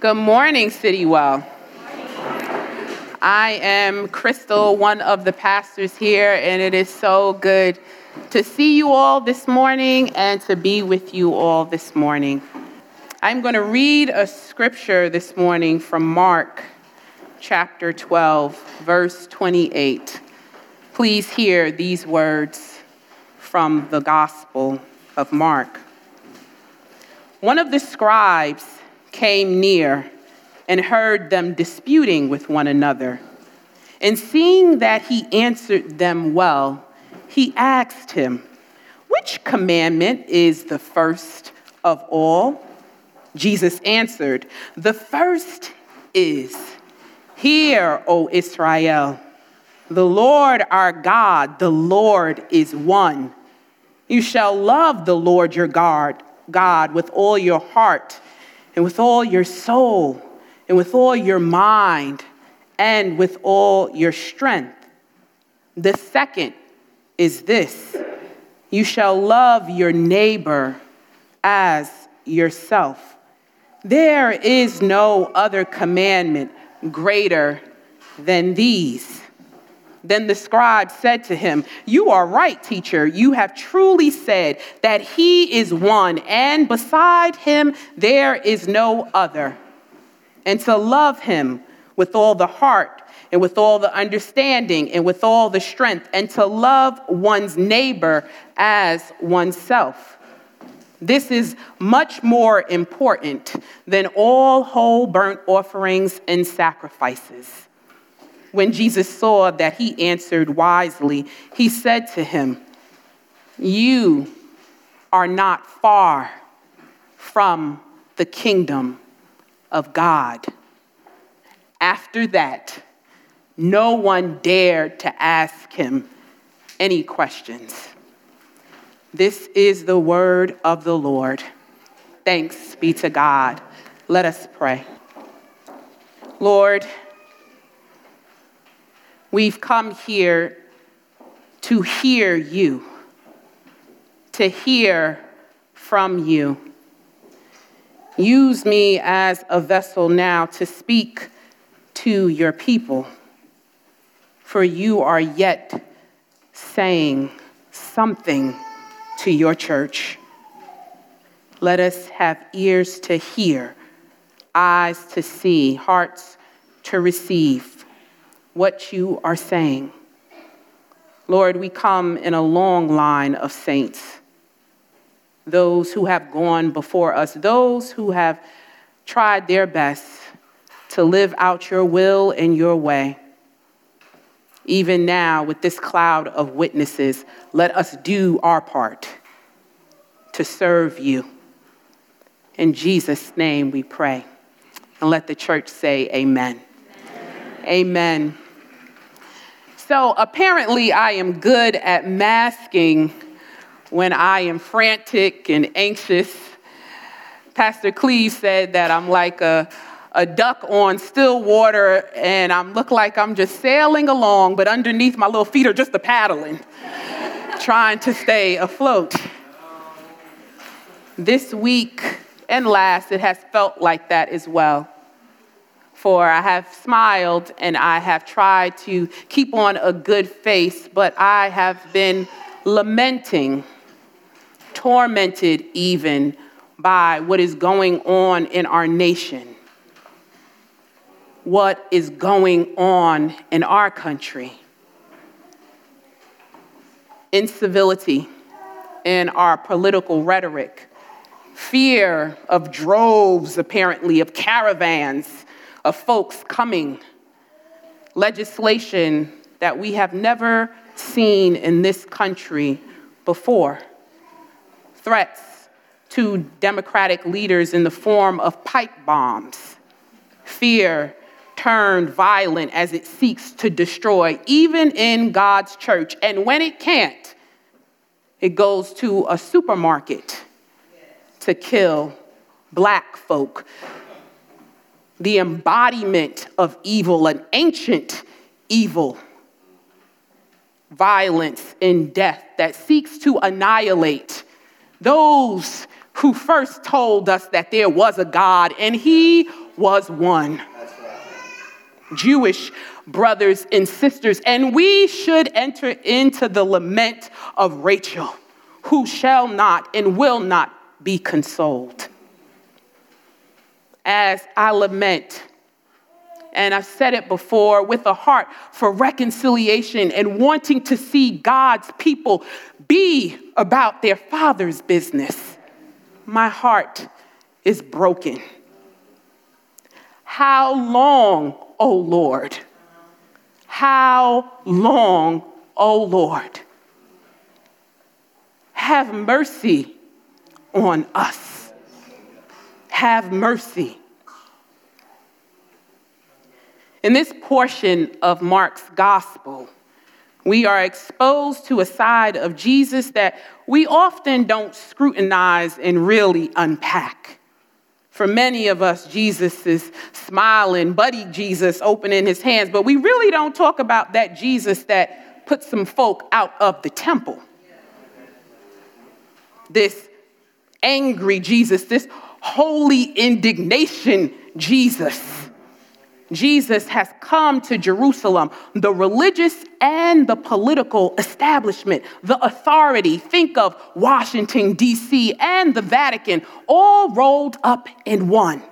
Good morning, Citywell. I am Crystal, one of the pastors here, and it is so good to see you all this morning and to be with you all this morning. I'm going to read a scripture this morning from Mark chapter 12, verse 28. Please hear these words from the Gospel of Mark. One of the scribes came near and heard them disputing with one another. And seeing that he answered them well, he asked him, "Which commandment is the first of all?" Jesus answered, "The first is, 'Hear, O Israel, the Lord our God, the Lord is one. You shall love the Lord your God with all your heart and with all your soul and with all your mind and with all your strength. The second is this: you shall love your neighbor as yourself. There is no other commandment greater than these." Then the scribe said to him, "You are right, teacher. You have truly said that he is one, and beside him there is no other. And to love him with all the heart and with all the understanding and with all the strength, and to love one's neighbor as oneself. This is much more important than all whole burnt offerings and sacrifices." When Jesus saw that he answered wisely, he said to him, "You are not far from the kingdom of God." After that, no one dared to ask him any questions. This is the word of the Lord. Thanks be to God. Let us pray. Lord, we've come here to hear you, to hear from you. Use me as a vessel now to speak to your people, for you are yet saying something to your church. Let us have ears to hear, eyes to see, hearts to receive what you are saying. Lord, we come in a long line of saints, those who have gone before us, those who have tried their best to live out your will and your way. Even now, with this cloud of witnesses, let us do our part to serve you. In Jesus' name we pray. And let the church say amen. Amen. So apparently I am good at masking when I am frantic and anxious. Pastor Cleve said that I'm like a duck on still water, and I look like I'm just sailing along, but underneath my little feet are just paddling, trying to stay afloat. This week and last, it has felt like that as well. For I have smiled and I have tried to keep on a good face, but I have been lamenting, tormented even by what is going on in our nation, what is going on in our country. Incivility in our political rhetoric, fear of droves, apparently, of caravans, of folks coming, legislation that we have never seen in this country before, threats to democratic leaders in the form of pipe bombs, fear turned violent as it seeks to destroy, even in God's church. And when it can't, it goes to a supermarket to kill Black folk. The embodiment of evil, an ancient evil, violence and death that seeks to annihilate those who first told us that there was a God and he was one. Jewish brothers and sisters, and we should enter into the lament of Rachel, who shall not and will not be consoled. As I lament, and I've said it before, with a heart for reconciliation and wanting to see God's people be about their Father's business, my heart is broken. How long, O Lord? How long, O Lord? Have mercy on us. Have mercy. In this portion of Mark's gospel, we are exposed to a side of Jesus that we often don't scrutinize and really unpack. For many of us, Jesus is smiling, buddy Jesus opening his hands, but we really don't talk about that Jesus that put some folk out of the temple. This angry Jesus, this holy indignation Jesus. Jesus has come to Jerusalem, the religious and the political establishment, the authority. Think of Washington, D.C., and the Vatican, all rolled up in one.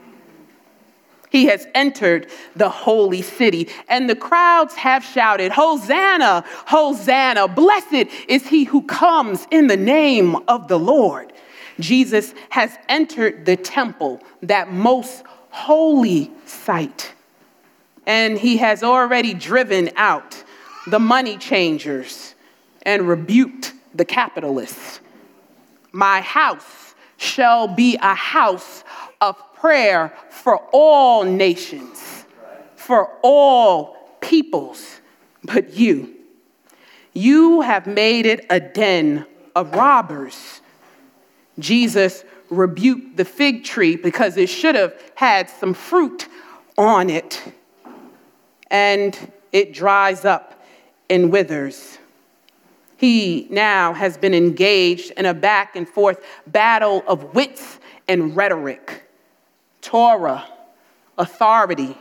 He has entered the holy city, and the crowds have shouted, "Hosanna, Hosanna, blessed is he who comes in the name of the Lord." Jesus has entered the temple, that most holy site. And he has already driven out the money changers and rebuked the capitalists. My house shall be a house of prayer for all nations, for all peoples. But you have made it a den of robbers. Jesus rebuked the fig tree because it should have had some fruit on it, and it dries up and withers. He now has been engaged in a back and forth battle of wits and rhetoric, Torah, authority.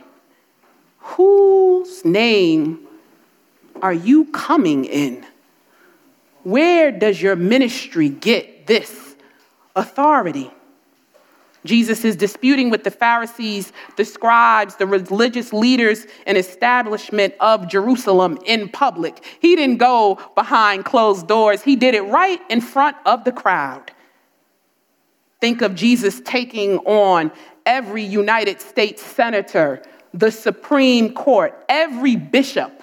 Whose name are you coming in? Where does your ministry get this authority? Jesus is disputing with the Pharisees, the scribes, the religious leaders and establishment of Jerusalem in public. He didn't go behind closed doors. He did it right in front of the crowd. Think of Jesus taking on every United States senator, the Supreme Court, every bishop,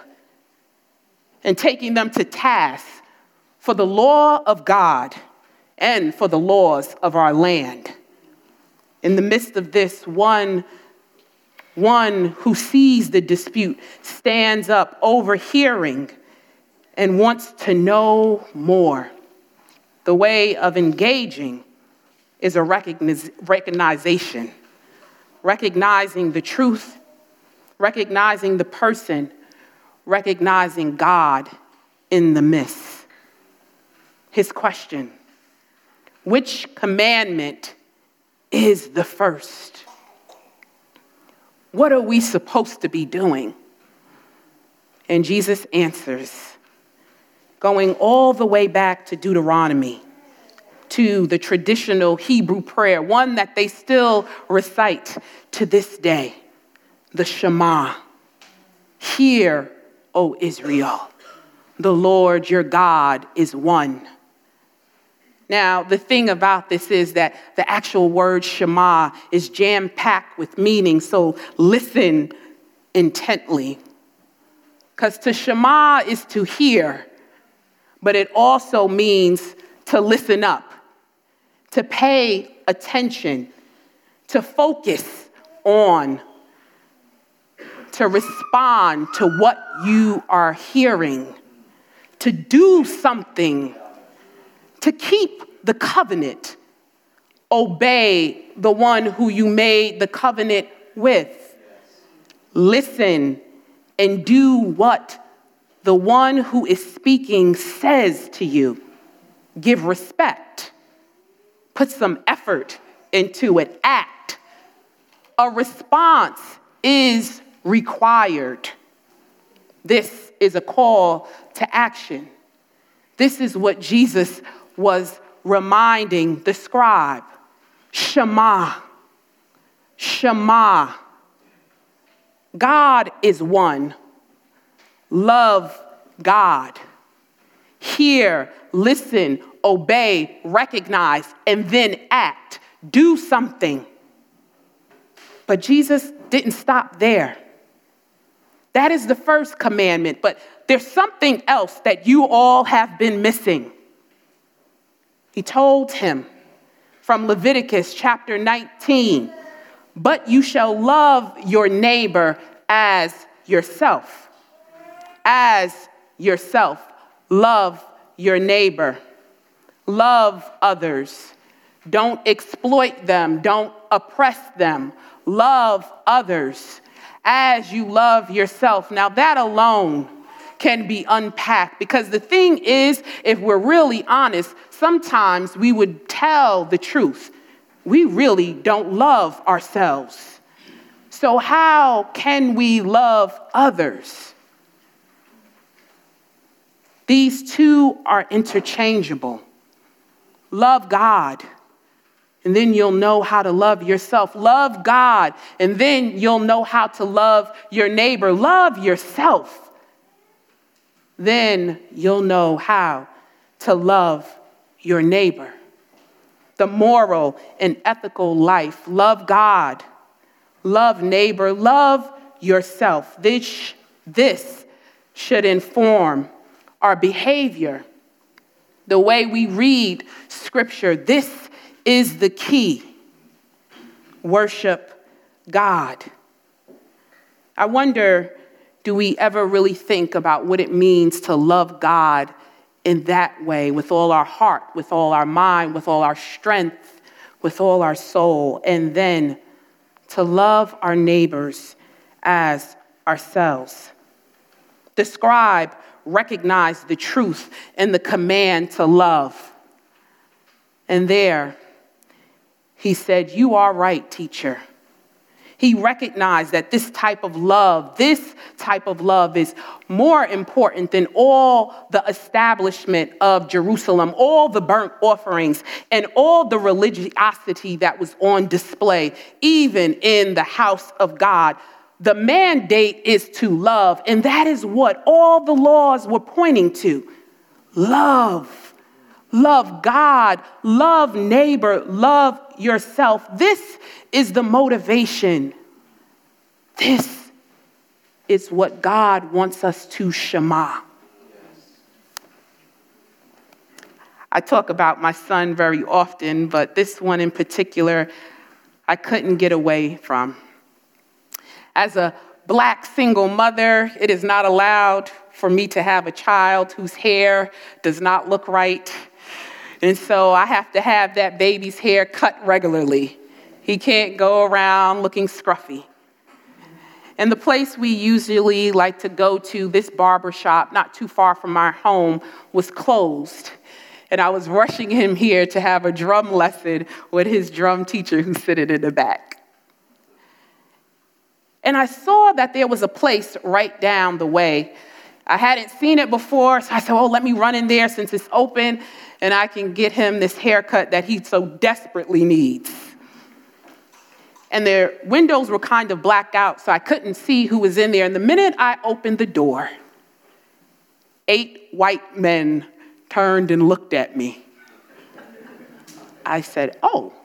and taking them to task for the law of God and for the laws of our land. In the midst of this, one who sees the dispute stands up, overhearing, and wants to know more. The way of engaging is a recognition, recognizing the truth, recognizing the person, recognizing God in the midst. His question: which commandment is the first? What are we supposed to be doing? And Jesus answers, going all the way back to Deuteronomy, to the traditional Hebrew prayer, one that they still recite to this day, the Shema. Hear, O Israel, the Lord your God is one. Now, the thing about this is that the actual word Shema is jam-packed with meaning, so listen intently. Because to Shema is to hear, but it also means to listen up, to pay attention, to focus on, to respond to what you are hearing, to do something, to keep the covenant, obey the one who you made the covenant with. Listen and do what the one who is speaking says to you. Give respect. Put some effort into it. Act. a response is required. This is a call to action. This is what Jesus was reminding the scribe. Shema. Shema. God is one. Love God. Hear, listen, obey, recognize, and then act. Do something. But Jesus didn't stop there. That is the first commandment, but there's something else that you all have been missing. He told him from Leviticus chapter 19, but you shall love your neighbor as yourself. As yourself. Love your neighbor. Love others. Don't exploit them. Don't oppress them. Love others as you love yourself. Now that alone can be unpacked, because the thing is, if we're really honest, sometimes we would tell the truth. We really don't love ourselves. So how can we love others? These two are interchangeable. Love God, and then you'll know how to love yourself. Love God, and then you'll know how to love your neighbor. Love yourself. Then you'll know how to love your neighbor. The moral and ethical life. Love God. Love neighbor. Love yourself. This should inform our behavior. The way we read Scripture. This is the key. Worship God. I wonder, do we ever really think about what it means to love God in that way, with all our heart, with all our mind, with all our strength, with all our soul, and then to love our neighbors as ourselves? The scribe recognized the truth in the command to love. And there, he said, "You are right, teacher." He recognized that this type of love is more important than all the establishment of Jerusalem, all the burnt offerings, and all the religiosity that was on display, even in the house of God. The mandate is to love, and that is what all the laws were pointing to. Love. Love God, love neighbor, love yourself. This is the motivation. This is what God wants us to shema. I talk about my son very often, but this one in particular, I couldn't get away from. As a Black single mother, it is not allowed for me to have a child whose hair does not look right. And so I have to have that baby's hair cut regularly. He can't go around looking scruffy. And the place we usually like to go to, this barber shop, not too far from our home, was closed. And I was rushing him here to have a drum lesson with his drum teacher who's sitting in the back. And I saw that there was a place right down the way. I hadn't seen it before, so I said, let me run in there since it's open, and I can get him this haircut that he so desperately needs. And their windows were kind of blacked out, so I couldn't see who was in there. And the minute I opened the door, 8 white men turned and looked at me. I said,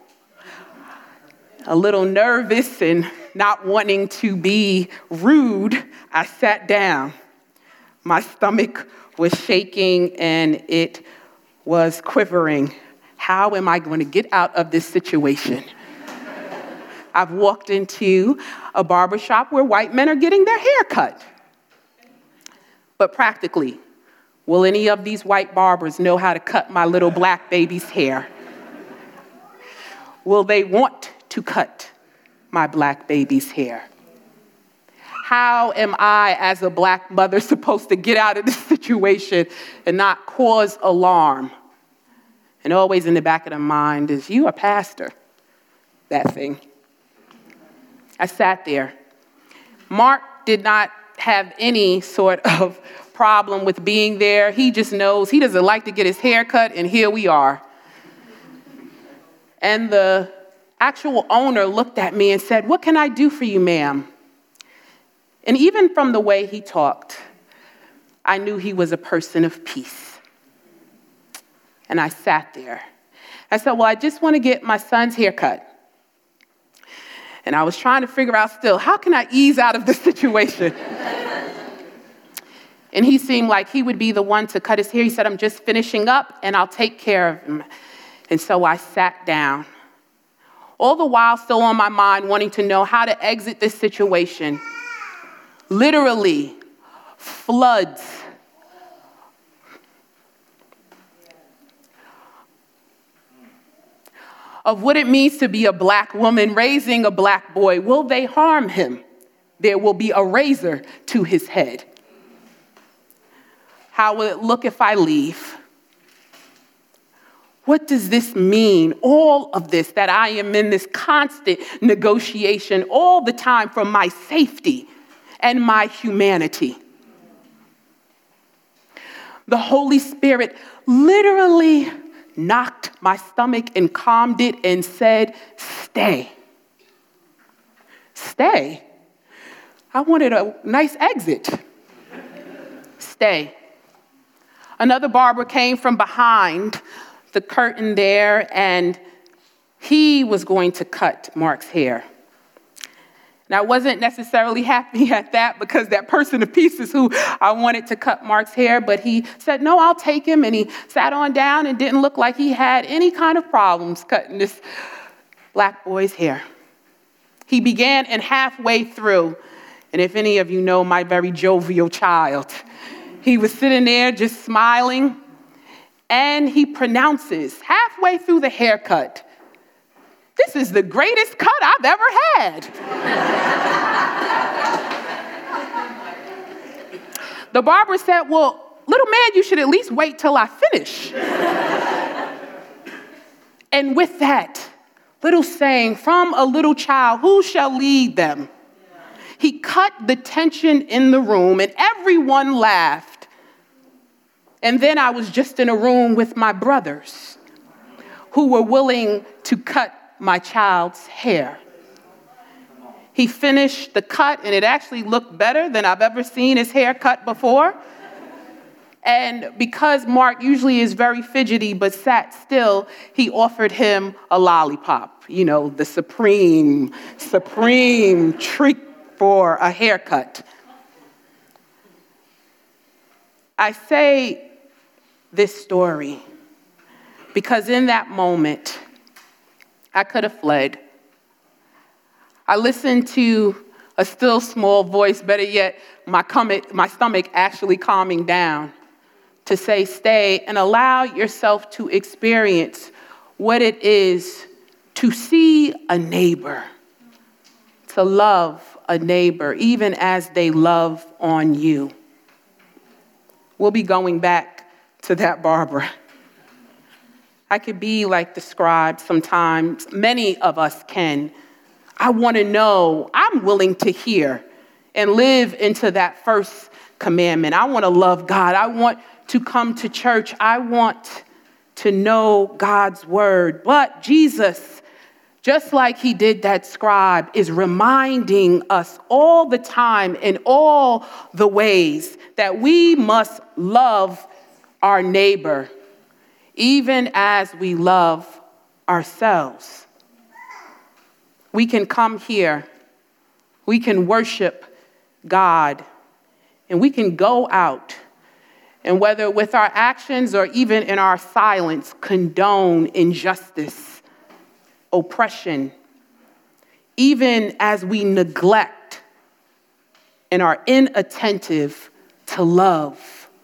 a little nervous and not wanting to be rude, I sat down. My stomach was shaking and it was quivering. How am I going to get out of this situation? I've walked into a barbershop where white men are getting their hair cut. But practically, will any of these white barbers know how to cut my little Black baby's hair? Will they want to cut my Black baby's hair? How am I, as a Black mother, supposed to get out of this situation and not cause alarm? And always in the back of the mind is, you a pastor, that thing. I sat there. Mark did not have any sort of problem with being there. He just knows he doesn't like to get his hair cut, and here we are. And the actual owner looked at me and said, "What can I do for you, ma'am?" And even from the way he talked, I knew he was a person of peace. And I sat there. I said, "Well, I just want to get my son's haircut." And I was trying to figure out still, how can I ease out of this situation? And he seemed like he would be the one to cut his hair. He said, "I'm just finishing up and I'll take care of him." And so I sat down, all the while still on my mind, wanting to know how to exit this situation. Literally, floods of what it means to be a black woman raising a black boy. Will they harm him? There will be a razor to his head. How will it look if I leave? What does this mean? All of this, that I am in this constant negotiation all the time for my safety and my humanity. The Holy Spirit literally knocked my stomach and calmed it and said, "Stay." Stay? I wanted a nice exit. Stay. Another barber came from behind the curtain there, and he was going to cut Mark's hair. And I wasn't necessarily happy at that because that person of peace is who I wanted to cut Mark's hair, but he said, "No, I'll take him." And he sat on down and didn't look like he had any kind of problems cutting this black boy's hair. He began, and halfway through, and if any of you know my very jovial child, he was sitting there just smiling, and he pronounces halfway through the haircut, "This is the greatest cut I've ever had." The barber said, "Well, little man, you should at least wait till I finish." And with that little saying from a little child, who shall lead them? He cut the tension in the room, and everyone laughed. And then I was just in a room with my brothers who were willing to cut my child's hair. He finished the cut, and it actually looked better than I've ever seen his hair cut before. And because Mark usually is very fidgety but sat still, he offered him a lollipop, the supreme treat for a haircut. I say this story because in that moment, I could have fled. I listened to a still small voice, better yet, my stomach actually calming down to say, "Stay," and allow yourself to experience what it is to see a neighbor, to love a neighbor, even as they love on you. We'll be going back to that barber. I could be like the scribe sometimes. Many of us can. I want to know. I'm willing to hear and live into that first commandment. I want to love God. I want to come to church. I want to know God's word. But Jesus, just like he did that scribe, is reminding us all the time in all the ways that we must love our neighbor, even as we love ourselves. We can come here, we can worship God, and we can go out, and whether with our actions or even in our silence, condone injustice, oppression, even as we neglect and are inattentive to love.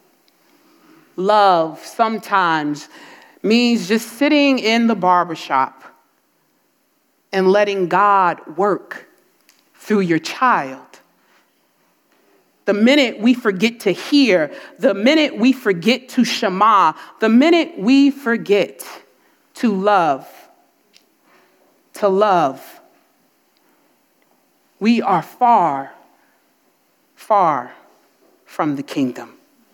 Love sometimes means just sitting in the barbershop and letting God work through your child. The minute we forget to hear, the minute we forget to shema, the minute we forget to love, we are far, far from the kingdom.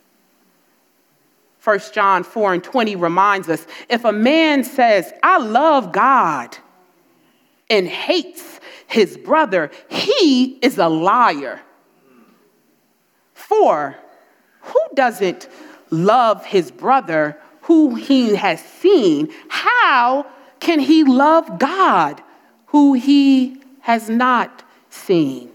1 John 4:20 reminds us, if a man says, I love God, and hates his brother, he is a liar. For who doesn't love his brother who he has seen? How can he love God who he has not seen?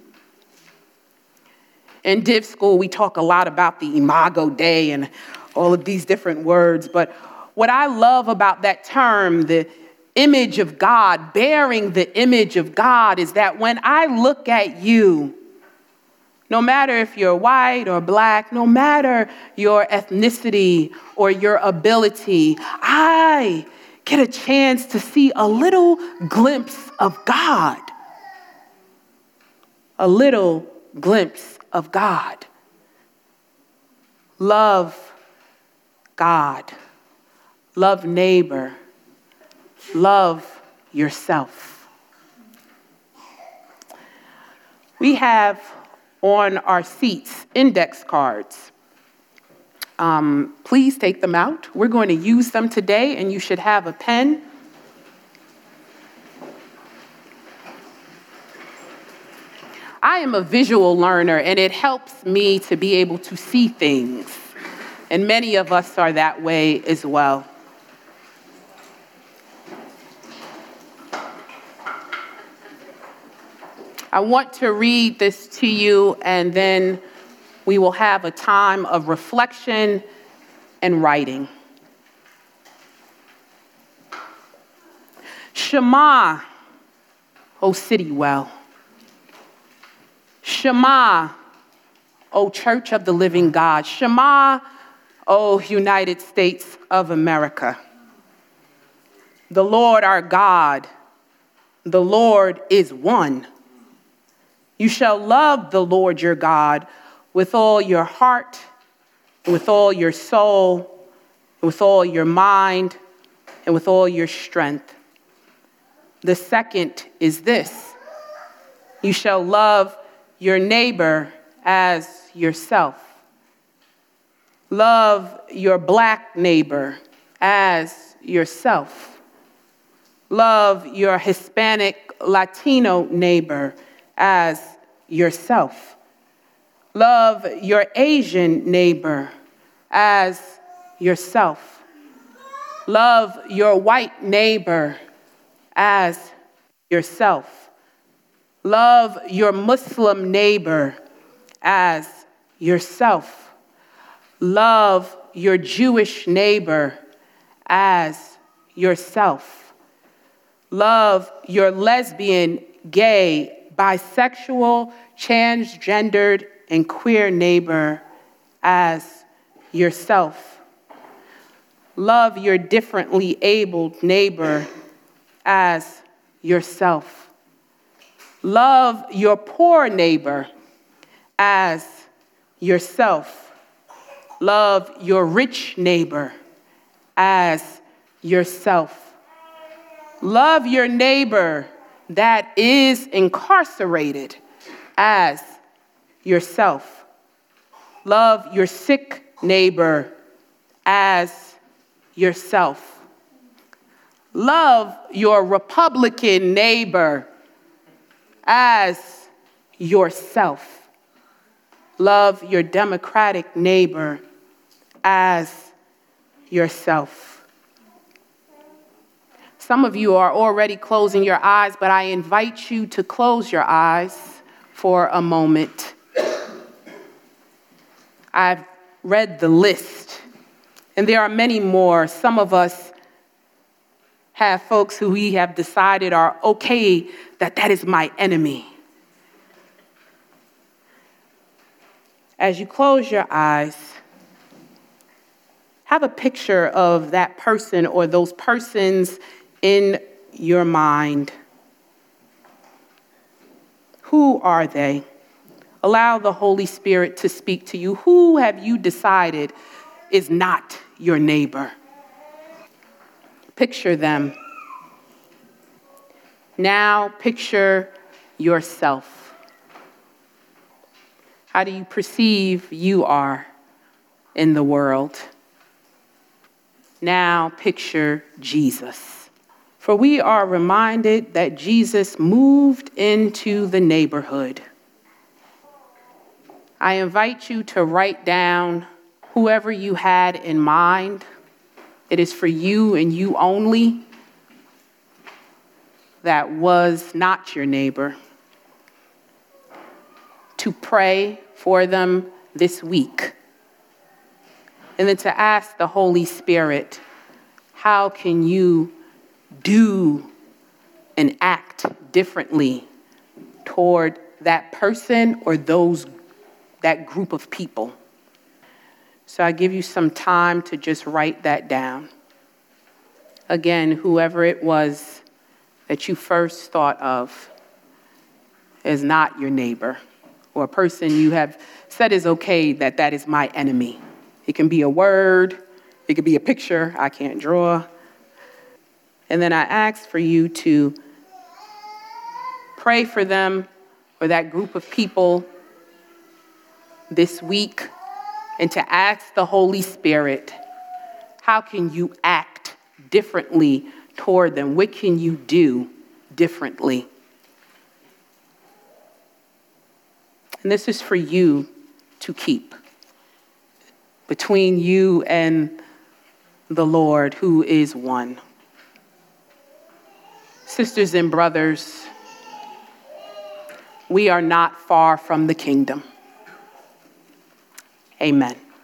In Div School, we talk a lot about the Imago Dei and all of these different words, but what I love about that term, the image of God, bearing the image of God, is that when I look at you, no matter if you're white or black, no matter your ethnicity or your ability, I get a chance to see a little glimpse of God. A little glimpse of God. Love God. Love neighbor. Love yourself. We have on our seats index cards. Please take them out. We're going to use them today, and you should have a pen. I am a visual learner, and it helps me to be able to see things. And many of us are that way as well. I want to read this to you, and then we will have a time of reflection and writing. Shema, O city well. Shema, O Church of the Living God. Shema, O United States of America. The Lord our God, the Lord is one. You shall love the Lord your God with all your heart, with all your soul, with all your mind, and with all your strength. The second is this: you shall love your neighbor as yourself. Love your black neighbor as yourself. Love your Hispanic, Latino neighbor as yourself. Love your Asian neighbor as yourself. Love your white neighbor as yourself. Love your Muslim neighbor as yourself. Love your Jewish neighbor as yourself. Love your lesbian, gay, bisexual, transgendered, and queer neighbor as yourself. Love your differently abled neighbor as yourself. Love your poor neighbor as yourself. Love your rich neighbor as yourself. Love your neighbor that is incarcerated as yourself. Love your sick neighbor as yourself. Love your Republican neighbor as yourself. Love your Democratic neighbor as yourself. Some of you are already closing your eyes, but I invite you to close your eyes for a moment. I've read the list, and there are many more. Some of us have folks who we have decided are okay that is my enemy. As you close your eyes, have a picture of that person or those persons in your mind. Who are they? Allow the Holy Spirit to speak to you. Who have you decided is not your neighbor? Picture them. Now picture yourself. How do you perceive you are in the world? Now picture Jesus. For we are reminded that Jesus moved into the neighborhood. I invite you to write down whoever you had in mind. It is for you and you only. That was not your neighbor. To pray for them this week. And then to ask the Holy Spirit, how can you do and act differently toward that person or that group of people? So I give you some time to just write that down. Again, whoever it was that you first thought of is not your neighbor or a person you have said is okay that is my enemy. It can be a word, it could be a picture I can't draw. And then I ask for you to pray for them or that group of people this week and to ask the Holy Spirit, how can you act differently toward them? What can you do differently? And this is for you to keep between you and the Lord, who is one. Sisters and brothers, we are not far from the kingdom. Amen.